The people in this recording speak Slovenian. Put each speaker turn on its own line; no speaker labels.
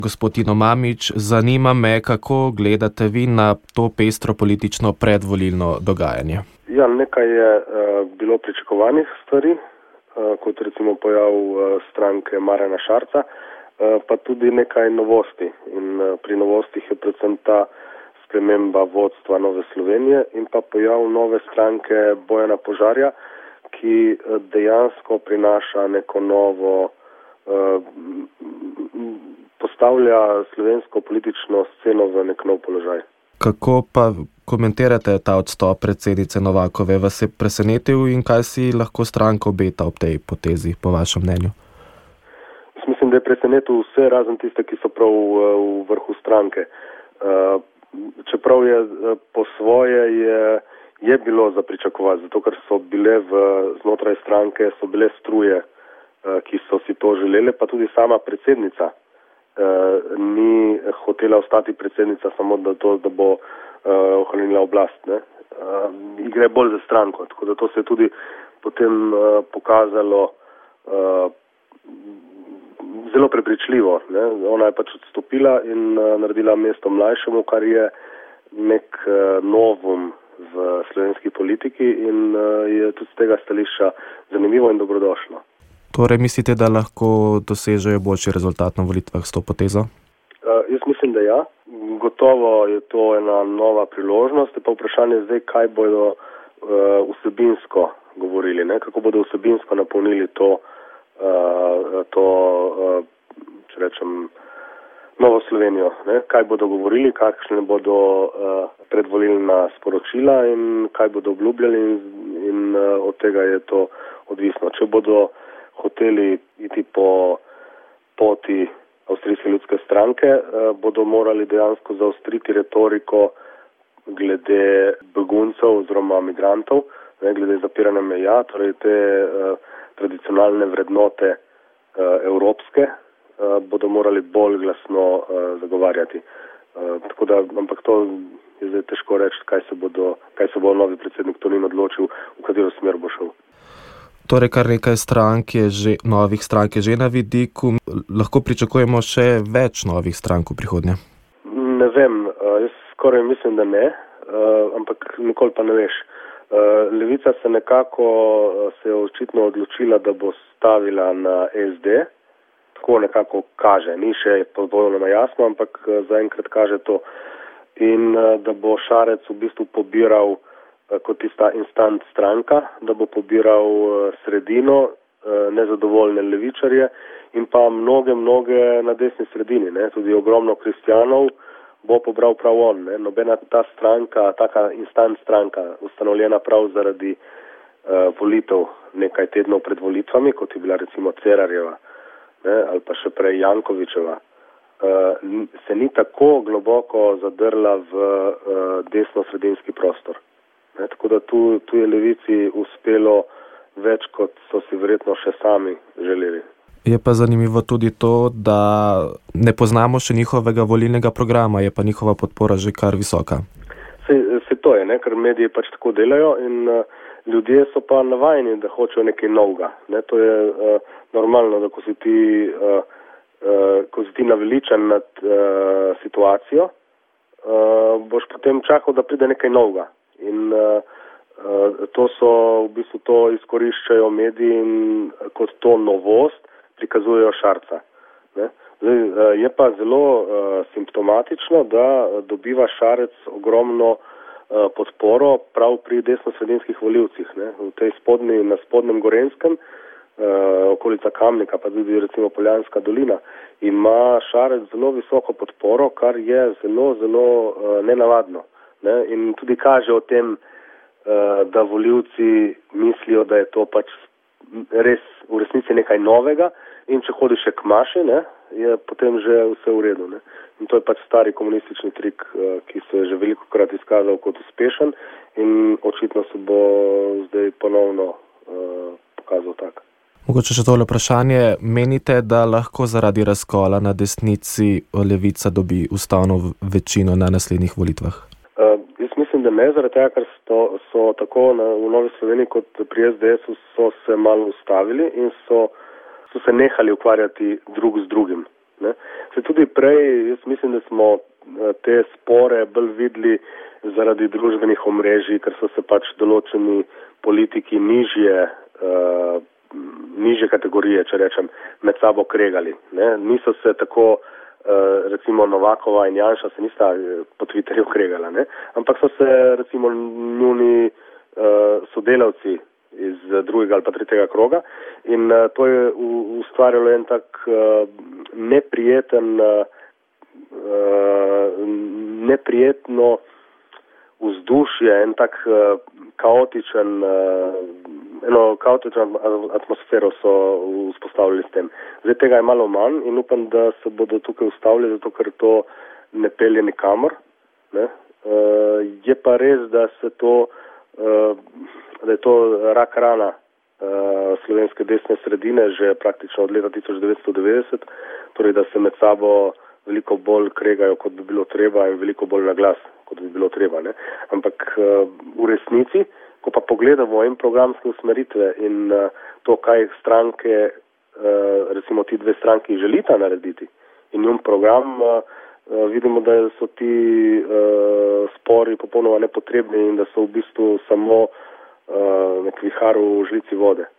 Gospod Tino Mamić, zanima me, kako gledate vi na to pestro politično predvolilno dogajanje?
Ja, nekaj je bilo pričakovanih stvari, kot recimo pojav stranke Marjana Šarca, pa tudi nekaj novosti. In pri novostih je predvsem ta sprememba vodstva Nove Slovenije in pa pojav nove stranke Bojana Požarja, ki dejansko prinaša neko novo, postavlja slovensko politično sceno v nek nov položaj.
Kako pa komentirate ta odstop predsednice Novakove? Vas je presenetil in kaj si lahko stranka obeta ob tej potezi, po vašem mnenju?
Mislim, da je presenetil vse razen tiste, ki so prav v vrhu stranke. Čeprav je po svoje je bilo za pričakovati, zato ker so bile znotraj stranke, so bile struje, ki so si to želeli, pa tudi sama predsednica ni hotela ostati predsednica samo da bo ohranila oblast. Gre bolj za stranko, tako da to se je tudi potem pokazalo zelo prepričljivo. Ona je pač odstopila in naredila mesto mlajšemu, kar je nek novum v slovenski politiki in je tudi z tega stališča zanimivo in dobrodošlo.
Torej mislite, da lahko dosežejo boljši rezultat na volitvah s to potezo?
Jaz mislim, da ja. Gotovo je to ena nova priložnost, pa vprašanje zdaj, kaj bodo vsebinsko govorili, kako bodo vsebinsko napolnili to če rečem, Novo Slovenijo. Kaj bodo govorili, kakšne bodo predvolilna sporočila in kaj bodo obljubljali in od tega je to odvisno. Če bodo hoteli iti po poti Avstrijske ljudske stranke, bodo morali dejansko zaostriti retoriko glede beguncev oziroma migrantov, glede zapiranja meja, torej te tradicionalne vrednote evropske bodo morali bolj glasno zagovarjati. Tako da, ampak to je zdaj težko reči, kaj se bo novi predsednik Tonin odločil, v katero smer bo šel.
Torej, kar nekaj novih strank je že na vidiku. Lahko pričakujemo še več novih strank v prihodnje?
Ne vem, jaz skoraj mislim, da ne, ampak nikoli pa ne veš. Levica se je očitno odločila, da bo stavila na SD, tako nekako kaže, ni še popolnoma jasno, ampak zaenkrat kaže to. In da bo Šarec v bistvu pobiral kot tista instant stranka, da bo pobiral sredino, nezadovoljne levičarje in pa mnoge na desni sredini, tudi ogromno kristjanov bo pobral prav on. Nobena ta stranka, taka instant stranka, ustanovljena prav zaradi volitev nekaj tednov pred volitvami, kot je bila recimo Cerarjeva ali pa še prej Jankovičeva, se ni tako globoko zadrla v desno-sredinski prostor. Tako da tu je levici uspelo več, kot so si verjetno še sami želeli.
Je pa zanimivo tudi to, da ne poznamo še njihovega volilnega programa, je pa njihova podpora že kar visoka.
Se to je, ker mediji pač tako delajo in ljudje so pa navajeni, da hočejo nekaj novega. To je normalno, da ko si ti naveličan nad situacijo, boš potem čakal, da pride nekaj novega. In to izkoriščajo mediji in kot to novost prikazujejo Šarca. Zdaj, je pa zelo simptomatično, da dobiva Šarec ogromno podporo prav pri desno-sredinskih volivcih. Na spodnjem Gorenjskem, okolica Kamnika, pa tudi recimo Poljanska dolina, ima Šarec zelo visoko podporo, kar je zelo nenavadno. In tudi kaže o tem, da volivci mislijo, da je to pač res v resnici nekaj novega in če hodi še k maši, je potem že vse v redu. In to je pač stari komunistični trik, ki se je že velikokrat izkazal kot uspešen in očitno se bo zdaj ponovno pokazal tak.
Mogoče še tole vprašanje. Menite, da lahko zaradi razkola na desnici Levica dobi ustavno večino na naslednjih volitvah?
Jaz mislim, da ne, zaradi tega, ker so tako v Novi Sloveniji kot pri SDS-u so se malo ustavili in so se nehali ukvarjati drug z drugim. Ne. Se tudi prej, jaz mislim, da smo te spore bolj videli zaradi družbenih omrežij, ker so se pač določeni politiki nižje kategorije, če rečem, med sabo kregali. Ne. Niso se tako, recimo Novakova in Janša se nista po Twitterju kregala, ne. Ampak so se recimo njuni sodelavci iz drugega ali pa tretjega kroga in to je ustvarjalo en tak neprijetno vzdušje, en tak kaotično atmosfero so vzpostavili s tem. Zdaj tega je malo manj in upam, da se bodo tukaj ustavili, zato ker to ne pelje nikamor. Ne. Je pa res, da je to rak rana slovenske desne sredine že praktično od leta 1990, torej da se med sabo veliko bolj kregajo, kot bi bilo treba in veliko bolj na glas, kot bi bilo treba. Ne. Ampak v resnici, ko pa pogledamo in programske usmeritve in to, kaj stranke, recimo ti dve stranki želita narediti in njun program, vidimo, da so ti spori popolnoma nepotrebni in da so v bistvu samo nek vihar v žlici vode.